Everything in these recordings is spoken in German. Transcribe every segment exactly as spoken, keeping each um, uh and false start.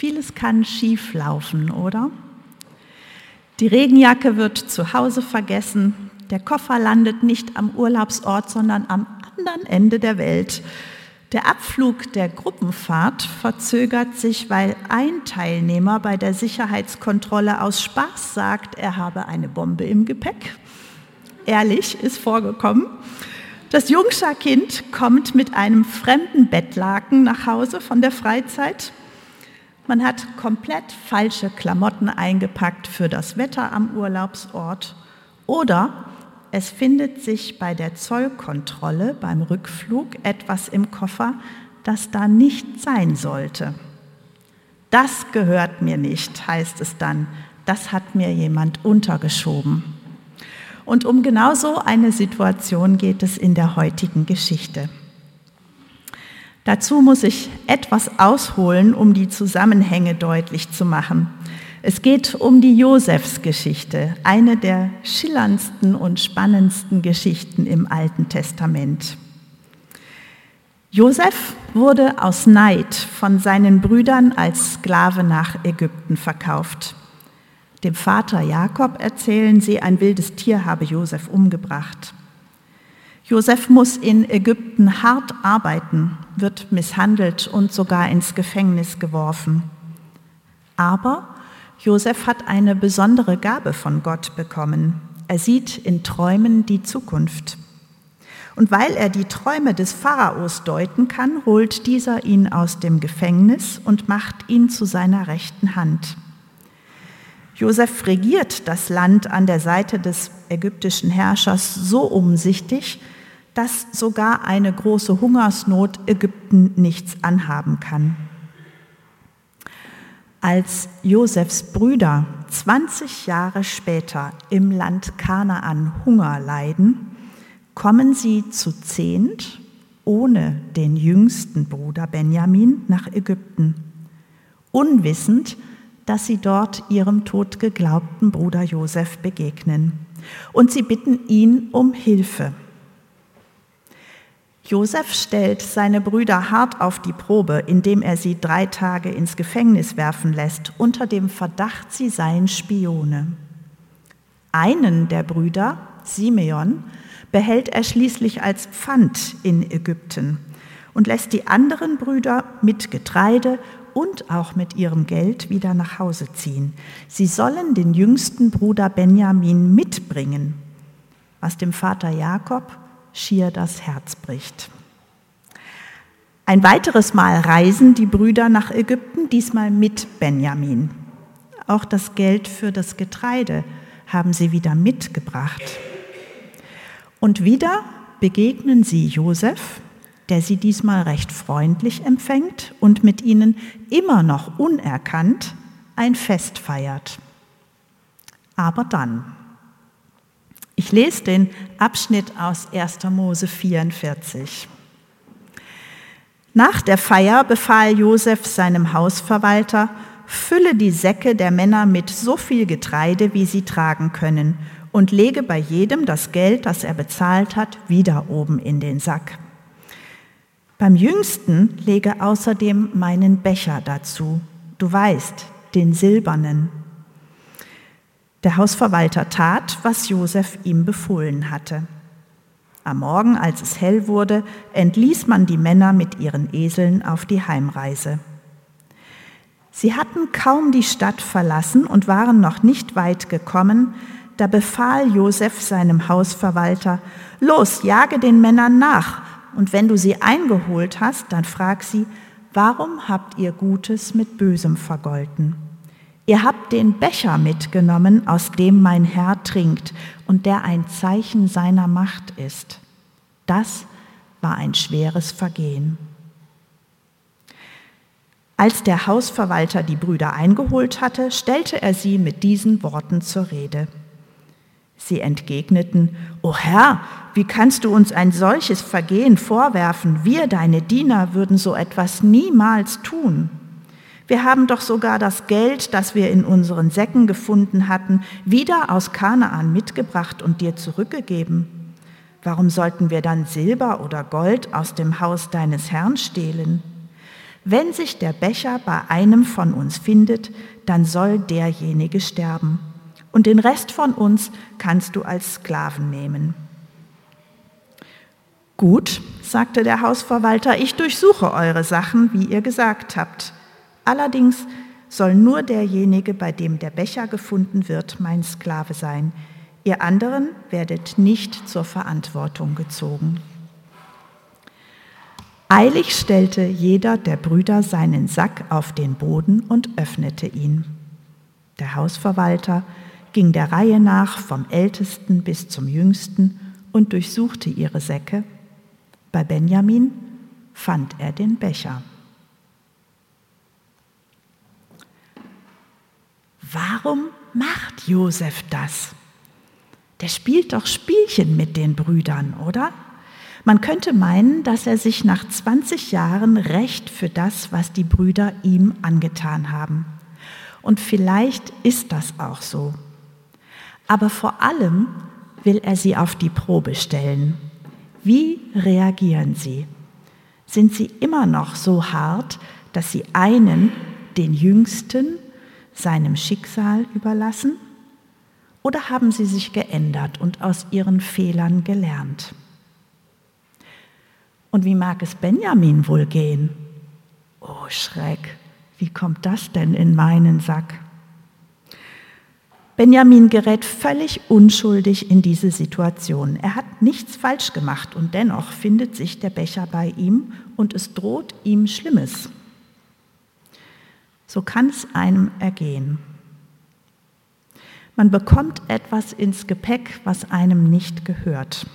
Vieles kann schief laufen, oder? Die Regenjacke wird zu Hause vergessen, der Koffer landet nicht am Urlaubsort, sondern am anderen Ende der Welt. Der Abflug der Gruppenfahrt verzögert sich, weil ein Teilnehmer bei der Sicherheitskontrolle aus Spaß sagt, er habe eine Bombe im Gepäck. Ehrlich, ist vorgekommen. Das Jungscharkind kommt mit einem fremden Bettlaken nach Hause von der Freizeit. Man hat komplett falsche Klamotten eingepackt für das Wetter am Urlaubsort. Oder es findet sich bei der Zollkontrolle beim Rückflug etwas im Koffer, das da nicht sein sollte. Das gehört mir nicht, heißt es dann. Das hat mir jemand untergeschoben. Und um genau so eine Situation geht es in der heutigen Geschichte. Dazu muss ich etwas ausholen, um die Zusammenhänge deutlich zu machen. Es geht um die Josefsgeschichte, eine der schillerndsten und spannendsten Geschichten im Alten Testament. Josef wurde aus Neid von seinen Brüdern als Sklave nach Ägypten verkauft. Dem Vater Jakob erzählen sie, ein wildes Tier habe Josef umgebracht. Josef muss in Ägypten hart arbeiten, wird misshandelt und sogar ins Gefängnis geworfen. Aber Josef hat eine besondere Gabe von Gott bekommen. Er sieht in Träumen die Zukunft. Und weil er die Träume des Pharaos deuten kann, holt dieser ihn aus dem Gefängnis und macht ihn zu seiner rechten Hand. Josef regiert das Land an der Seite des ägyptischen Herrschers so umsichtig, dass sogar eine große Hungersnot Ägypten nichts anhaben kann. Als Josefs Brüder zwanzig Jahre später im Land Kanaan Hunger leiden, kommen sie zu zehnt, ohne den jüngsten Bruder Benjamin, nach Ägypten, unwissend, dass sie dort ihrem tot geglaubten Bruder Josef begegnen. Und sie bitten ihn um Hilfe. Josef stellt seine Brüder hart auf die Probe, indem er sie drei Tage ins Gefängnis werfen lässt, unter dem Verdacht, sie seien Spione. Einen der Brüder, Simeon, behält er schließlich als Pfand in Ägypten und lässt die anderen Brüder mit Getreide und auch mit ihrem Geld wieder nach Hause ziehen. Sie sollen den jüngsten Bruder Benjamin mitbringen, was dem Vater Jakob schier das Herz bricht. Ein weiteres Mal reisen die Brüder nach Ägypten, diesmal mit Benjamin. Auch das Geld für das Getreide haben sie wieder mitgebracht. Und wieder begegnen sie Josef, der sie diesmal recht freundlich empfängt und mit ihnen immer noch unerkannt ein Fest feiert. Aber dann. Ich lese den Abschnitt aus erster Mose vierundvierzig. Nach der Feier befahl Josef seinem Hausverwalter, fülle die Säcke der Männer mit so viel Getreide, wie sie tragen können, und lege bei jedem das Geld, das er bezahlt hat, wieder oben in den Sack. Beim Jüngsten lege außerdem meinen Becher dazu, du weißt, den silbernen. Der Hausverwalter tat, was Josef ihm befohlen hatte. Am Morgen, als es hell wurde, entließ man die Männer mit ihren Eseln auf die Heimreise. Sie hatten kaum die Stadt verlassen und waren noch nicht weit gekommen, da befahl Josef seinem Hausverwalter: Los, jage den Männern nach, und wenn du sie eingeholt hast, dann frag sie: Warum habt ihr Gutes mit Bösem vergolten? Ihr habt den Becher mitgenommen, aus dem mein Herr trinkt und der ein Zeichen seiner Macht ist. Das war ein schweres Vergehen. Als der Hausverwalter die Brüder eingeholt hatte, stellte er sie mit diesen Worten zur Rede. Sie entgegneten: O Herr, wie kannst du uns ein solches Vergehen vorwerfen? Wir, deine Diener, würden so etwas niemals tun. Wir haben doch sogar das Geld, das wir in unseren Säcken gefunden hatten, wieder aus Kanaan mitgebracht und dir zurückgegeben. Warum sollten wir dann Silber oder Gold aus dem Haus deines Herrn stehlen? Wenn sich der Becher bei einem von uns findet, dann soll derjenige sterben. Und den Rest von uns kannst du als Sklaven nehmen. Gut, sagte der Hausverwalter, ich durchsuche eure Sachen, wie ihr gesagt habt. Allerdings soll nur derjenige, bei dem der Becher gefunden wird, mein Sklave sein. Ihr anderen werdet nicht zur Verantwortung gezogen. Eilig stellte jeder der Brüder seinen Sack auf den Boden und öffnete ihn. Der Hausverwalter ging der Reihe nach vom Ältesten bis zum Jüngsten und durchsuchte ihre Säcke. Bei Benjamin fand er den Becher. Warum macht Josef das? Der spielt doch Spielchen mit den Brüdern, oder? Man könnte meinen, dass er sich nach zwanzig Jahren rächt für das, was die Brüder ihm angetan haben. Und vielleicht ist das auch so. Aber vor allem will er sie auf die Probe stellen. Wie reagieren sie? Sind sie immer noch so hart, dass sie einen, den Jüngsten, seinem Schicksal überlassen? Oder haben sie sich geändert und aus ihren Fehlern gelernt? Und wie mag es Benjamin wohl gehen? Oh, Schreck, wie kommt das denn in meinen Sack? Benjamin gerät völlig unschuldig in diese Situation. Er hat nichts falsch gemacht und dennoch findet sich der Becher bei ihm und es droht ihm Schlimmes. So kann es einem ergehen. Man bekommt etwas ins Gepäck, was einem nicht gehört.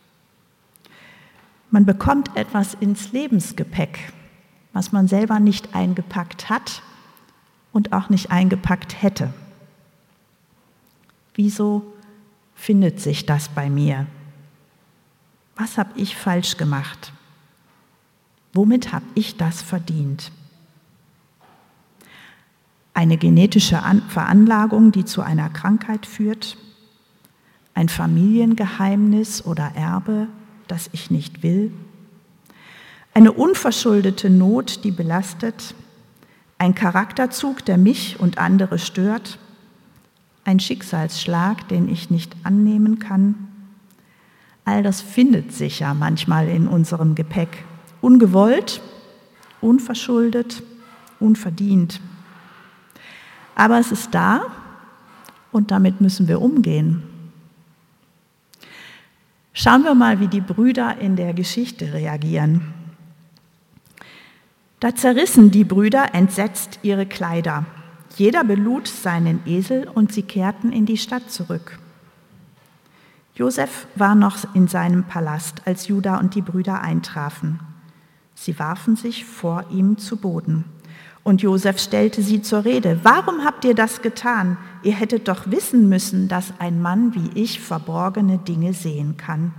Man bekommt etwas ins Lebensgepäck, was man selber nicht eingepackt hat und auch nicht eingepackt hätte. Wieso findet sich das bei mir? Was habe ich falsch gemacht? Womit habe ich das verdient? Eine genetische Veranlagung, die zu einer Krankheit führt? Ein Familiengeheimnis oder Erbe, das ich nicht will? Eine unverschuldete Not, die belastet? Ein Charakterzug, der mich und andere stört? Ein Schicksalsschlag, den ich nicht annehmen kann? All das findet sich ja manchmal in unserem Gepäck. Ungewollt, unverschuldet, unverdient. Aber es ist da und damit müssen wir umgehen. Schauen wir mal, wie die Brüder in der Geschichte reagieren. Da zerrissen die Brüder entsetzt ihre Kleider. Jeder belud seinen Esel und sie kehrten in die Stadt zurück. Josef war noch in seinem Palast, als Juda und die Brüder eintrafen. Sie warfen sich vor ihm zu Boden. Und Josef stellte sie zur Rede. Warum habt ihr das getan? Ihr hättet doch wissen müssen, dass ein Mann wie ich verborgene Dinge sehen kann.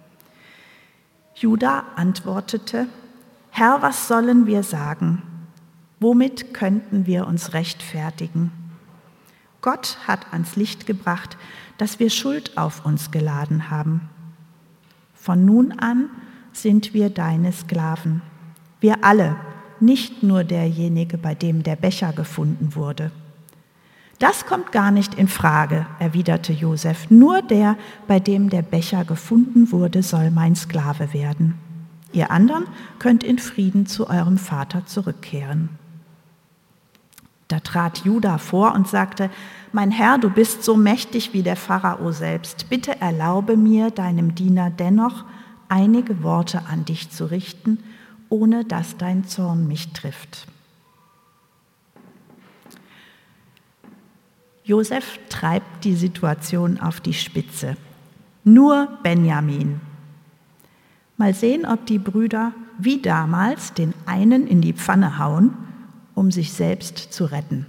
Juda antwortete, Herr, was sollen wir sagen? Womit könnten wir uns rechtfertigen? Gott hat ans Licht gebracht, dass wir Schuld auf uns geladen haben. Von nun an sind wir deine Sklaven. Wir alle, nicht nur derjenige, bei dem der Becher gefunden wurde. Das kommt gar nicht in Frage, erwiderte Josef. Nur der, bei dem der Becher gefunden wurde, soll mein Sklave werden. Ihr anderen könnt in Frieden zu eurem Vater zurückkehren. Da trat Juda vor und sagte, mein Herr, du bist so mächtig wie der Pharao selbst. Bitte erlaube mir, deinem Diener dennoch einige Worte an dich zu richten, ohne dass dein Zorn mich trifft. Josef treibt die Situation auf die Spitze. Nur Benjamin. Mal sehen, ob die Brüder wie damals den einen in die Pfanne hauen, um sich selbst zu retten.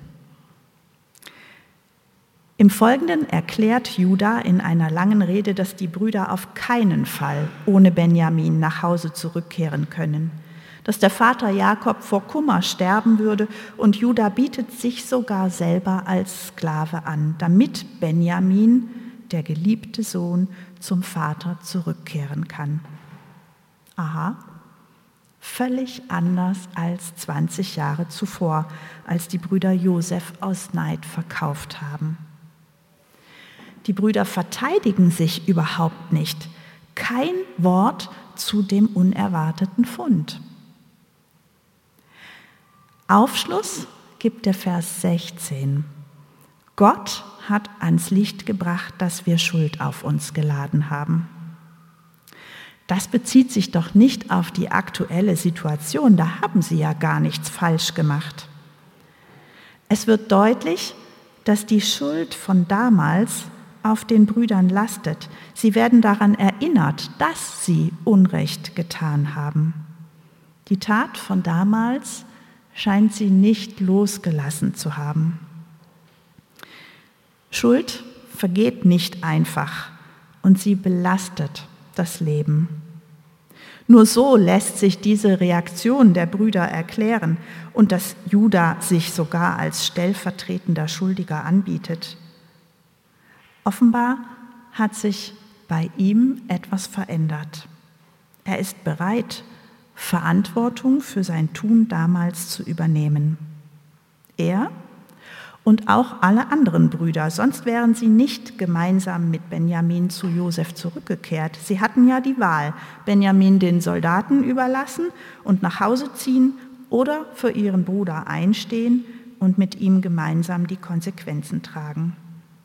Im Folgenden erklärt Juda in einer langen Rede, dass die Brüder auf keinen Fall ohne Benjamin nach Hause zurückkehren können, dass der Vater Jakob vor Kummer sterben würde und Juda bietet sich sogar selber als Sklave an, damit Benjamin, der geliebte Sohn, zum Vater zurückkehren kann. Aha, völlig anders als zwanzig Jahre zuvor, als die Brüder Josef aus Neid verkauft haben. Die Brüder verteidigen sich überhaupt nicht. Kein Wort zu dem unerwarteten Fund. Aufschluss gibt der Vers sechzehn. Gott hat ans Licht gebracht, dass wir Schuld auf uns geladen haben. Das bezieht sich doch nicht auf die aktuelle Situation, da haben sie ja gar nichts falsch gemacht. Es wird deutlich, dass die Schuld von damals auf den Brüdern lastet. Sie werden daran erinnert, dass sie Unrecht getan haben. Die Tat von damals scheint sie nicht losgelassen zu haben. Schuld vergeht nicht einfach und sie belastet das Leben. Nur so lässt sich diese Reaktion der Brüder erklären und dass Juda sich sogar als stellvertretender Schuldiger anbietet. Offenbar hat sich bei ihm etwas verändert. Er ist bereit, Verantwortung für sein Tun damals zu übernehmen. Er und auch alle anderen Brüder, sonst wären sie nicht gemeinsam mit Benjamin zu Josef zurückgekehrt. Sie hatten ja die Wahl, Benjamin den Soldaten überlassen und nach Hause ziehen oder für ihren Bruder einstehen und mit ihm gemeinsam die Konsequenzen tragen.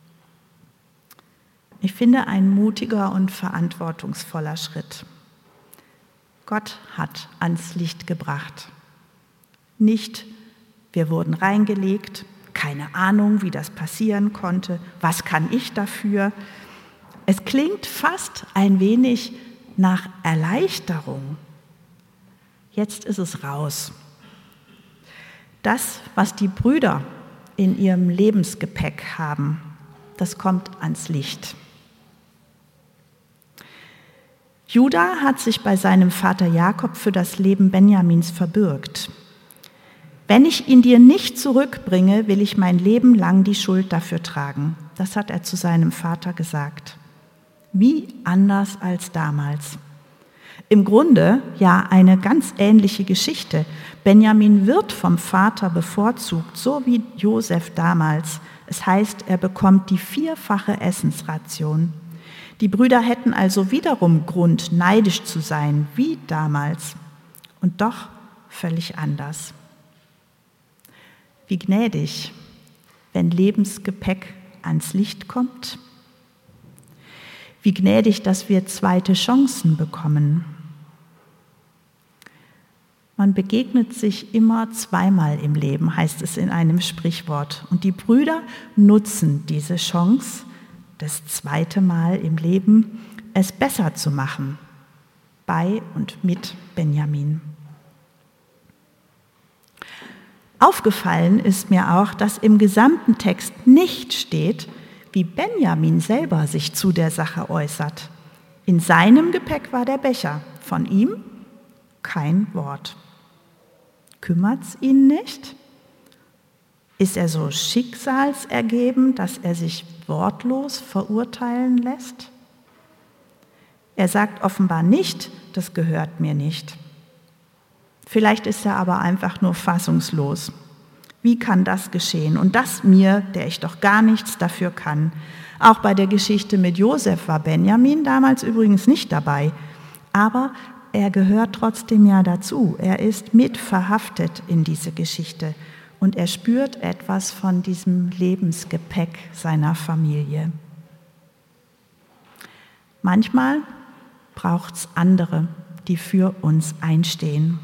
Ich finde, ein mutiger und verantwortungsvoller Schritt. Gott hat ans Licht gebracht. Nicht, wir wurden reingelegt, keine Ahnung, wie das passieren konnte, was kann ich dafür? Es klingt fast ein wenig nach Erleichterung. Jetzt ist es raus. Das, was die Brüder in ihrem Lebensgepäck haben, das kommt ans Licht. Juda hat sich bei seinem Vater Jakob für das Leben Benjamins verbürgt. Wenn ich ihn dir nicht zurückbringe, will ich mein Leben lang die Schuld dafür tragen. Das hat er zu seinem Vater gesagt. Wie anders als damals. Im Grunde ja eine ganz ähnliche Geschichte. Benjamin wird vom Vater bevorzugt, so wie Josef damals. Es heißt, er bekommt die vierfache Essensration. Die Brüder hätten also wiederum Grund, neidisch zu sein, wie damals. Und doch völlig anders. Wie gnädig, wenn Lebensgepäck ans Licht kommt. Wie gnädig, dass wir zweite Chancen bekommen. Man begegnet sich immer zweimal im Leben, heißt es in einem Sprichwort. Und die Brüder nutzen diese Chance, das zweite Mal im Leben, es besser zu machen, bei und mit Benjamin. Aufgefallen ist mir auch, dass im gesamten Text nicht steht, wie Benjamin selber sich zu der Sache äußert. In seinem Gepäck war der Becher, von ihm kein Wort. Kümmert's ihn nicht? Ist er so schicksalsergeben, dass er sich wortlos verurteilen lässt? Er sagt offenbar nicht, das gehört mir nicht. Vielleicht ist er aber einfach nur fassungslos. Wie kann das geschehen? Und das mir, der ich doch gar nichts dafür kann. Auch bei der Geschichte mit Josef war Benjamin damals übrigens nicht dabei. Aber er gehört trotzdem ja dazu. Er ist mit verhaftet in diese Geschichte. Und er spürt etwas von diesem Lebensgepäck seiner Familie. Manchmal braucht es andere, die für uns einstehen.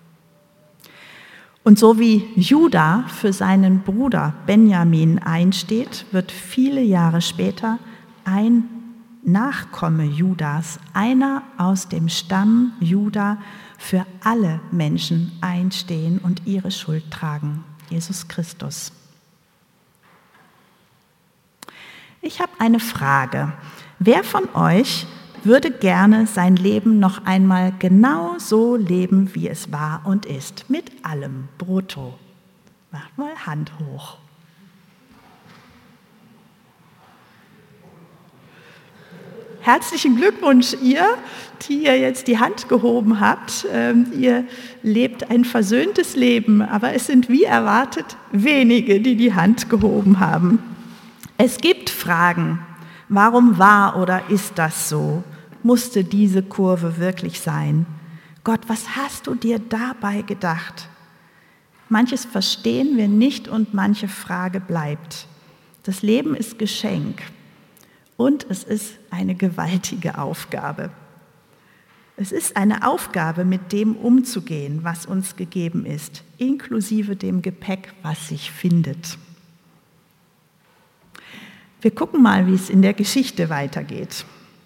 Und so wie Juda für seinen Bruder Benjamin einsteht, wird viele Jahre später ein Nachkomme Judas, einer aus dem Stamm Juda, für alle Menschen einstehen und ihre Schuld tragen. Jesus Christus. Ich habe eine Frage. Wer von euch würde gerne sein Leben noch einmal genau so leben, wie es war und ist, mit allem brutto? Macht mal Hand hoch. herzlichen Glückwunsch ihr, die ihr jetzt die Hand gehoben habt. Ähm, ihr lebt ein versöhntes Leben, aber es sind wie erwartet wenige, die die Hand gehoben haben. Es gibt Fragen. Warum war oder ist das so? Musste diese Kurve wirklich sein? Gott, was hast du dir dabei gedacht? Manches verstehen wir nicht und manche Frage bleibt. Das Leben ist Geschenk und es ist eine gewaltige Aufgabe. Es ist eine Aufgabe, mit dem umzugehen, was uns gegeben ist, inklusive dem Gepäck, was sich findet. Wir gucken mal, wie es in der Geschichte weitergeht.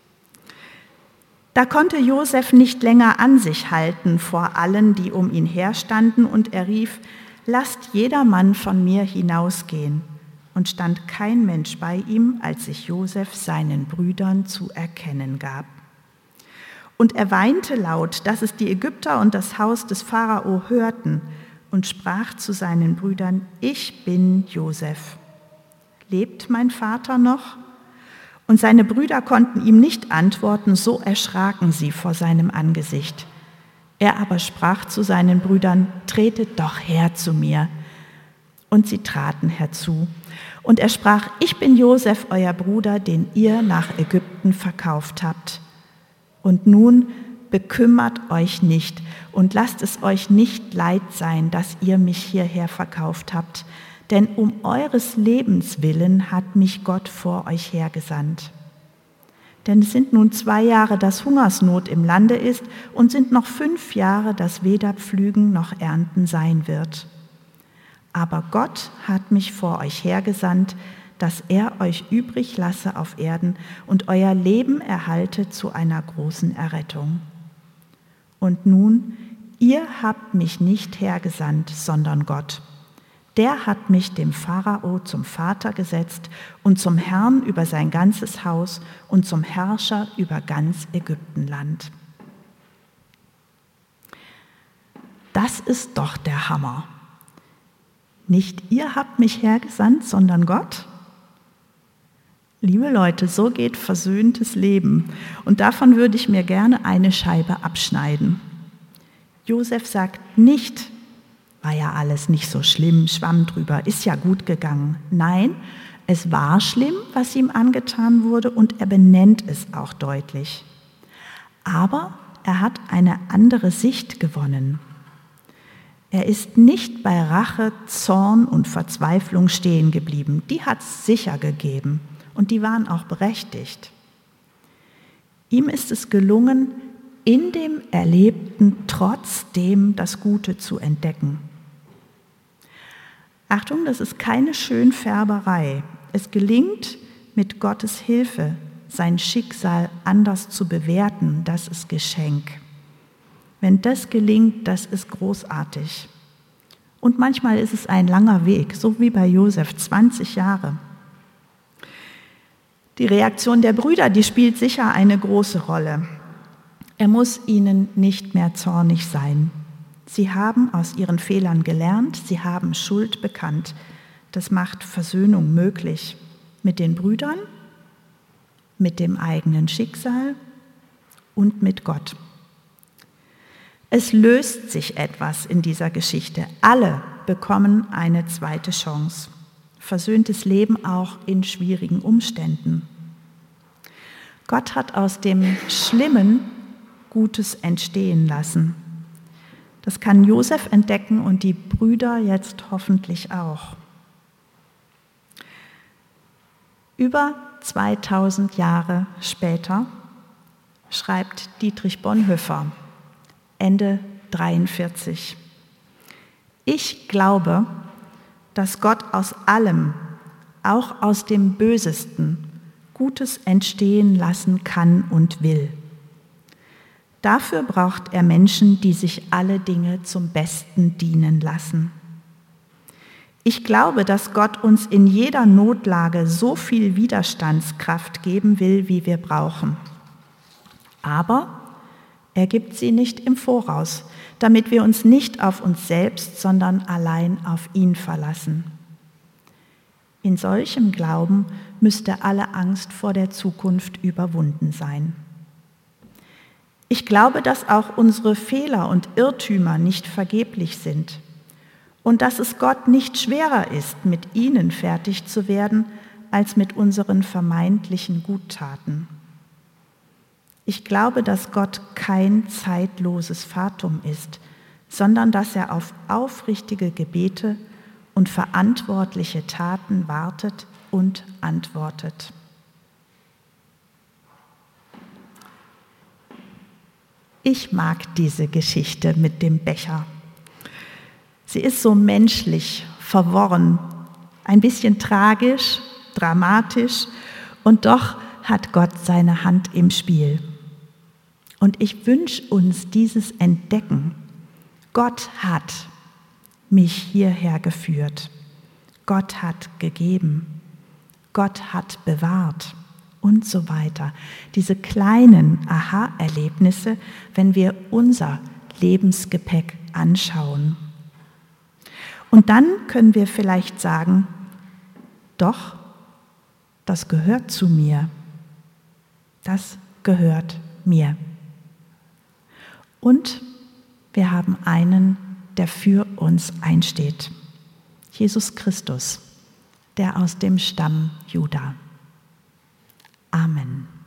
Da konnte Josef nicht länger an sich halten vor allen, die um ihn herstanden, und er rief: Lasst jedermann von mir hinausgehen. Und stand kein Mensch bei ihm, als sich Josef seinen Brüdern zu erkennen gab. Und er weinte laut, dass es die Ägypter und das Haus des Pharao hörten, und sprach zu seinen Brüdern: Ich bin Josef. Lebt mein Vater noch? Und seine Brüder konnten ihm nicht antworten, so erschraken sie vor seinem Angesicht. Er aber sprach zu seinen Brüdern: Tretet doch her zu mir. Und sie traten herzu. Und er sprach: Ich bin Josef, euer Bruder, den ihr nach Ägypten verkauft habt. Und nun bekümmert euch nicht und lasst es euch nicht leid sein, dass ihr mich hierher verkauft habt, denn um eures Lebens willen hat mich Gott vor euch hergesandt. Denn es sind nun zwei Jahre, dass Hungersnot im Lande ist, und sind noch fünf Jahre, dass weder Pflügen noch Ernten sein wird. Aber Gott hat mich vor euch hergesandt, dass er euch übrig lasse auf Erden und euer Leben erhalte zu einer großen Errettung. Und nun, ihr habt mich nicht hergesandt, sondern Gott. Der hat mich dem Pharao zum Vater gesetzt und zum Herrn über sein ganzes Haus und zum Herrscher über ganz Ägyptenland. Das ist doch der Hammer. Nicht ihr habt mich hergesandt, sondern Gott? Liebe Leute, so geht versöhntes Leben. Und davon würde ich mir gerne eine Scheibe abschneiden. Josef sagt nicht: War ja alles nicht so schlimm, schwamm drüber, ist ja gut gegangen. Nein, es war schlimm, was ihm angetan wurde, und er benennt es auch deutlich. Aber er hat eine andere Sicht gewonnen. Er ist nicht bei Rache, Zorn und Verzweiflung stehen geblieben. Die hat es sicher gegeben und die waren auch berechtigt. Ihm ist es gelungen, in dem Erlebten trotzdem das Gute zu entdecken. Achtung, das ist keine Schönfärberei. Es gelingt, mit Gottes Hilfe sein Schicksal anders zu bewerten. Das ist Geschenk. Wenn das gelingt, das ist großartig. Und manchmal ist es ein langer Weg, so wie bei Josef, zwanzig Jahre. Die Reaktion der Brüder, die spielt sicher eine große Rolle. Er muss ihnen nicht mehr zornig sein. Sie haben aus ihren Fehlern gelernt, sie haben Schuld bekannt. Das macht Versöhnung möglich mit den Brüdern, mit dem eigenen Schicksal und mit Gott. Es löst sich etwas in dieser Geschichte. Alle bekommen eine zweite Chance. Versöhntes Leben auch in schwierigen Umständen. Gott hat aus dem Schlimmen Gutes entstehen lassen. Das kann Josef entdecken und die Brüder jetzt hoffentlich auch. Über zweitausend Jahre später schreibt Dietrich Bonhoeffer, Ende dreiundvierzig: Ich glaube, dass Gott aus allem, auch aus dem Bösesten, Gutes entstehen lassen kann und will. Dafür braucht er Menschen, die sich alle Dinge zum Besten dienen lassen. Ich glaube, dass Gott uns in jeder Notlage so viel Widerstandskraft geben will, wie wir brauchen. Aber er gibt sie nicht im Voraus, damit wir uns nicht auf uns selbst, sondern allein auf ihn verlassen. In solchem Glauben müsste alle Angst vor der Zukunft überwunden sein. Ich glaube, dass auch unsere Fehler und Irrtümer nicht vergeblich sind und dass es Gott nicht schwerer ist, mit ihnen fertig zu werden, als mit unseren vermeintlichen Guttaten. Ich glaube, dass Gott kein zeitloses Fatum ist, sondern dass er auf aufrichtige Gebete und verantwortliche Taten wartet und antwortet. Ich mag diese Geschichte mit dem Becher. Sie ist so menschlich, verworren, ein bisschen tragisch, dramatisch und doch hat Gott seine Hand im Spiel. Und ich wünsche uns dieses Entdecken. Gott hat mich hierher geführt. Gott hat gegeben. Gott hat bewahrt und so weiter. Diese kleinen Aha-Erlebnisse, wenn wir unser Lebensgepäck anschauen. Und dann können wir vielleicht sagen, doch, das gehört zu mir. Das gehört mir. Und wir haben einen, der für uns einsteht. Jesus Christus, der aus dem Stamm Juda. Amen.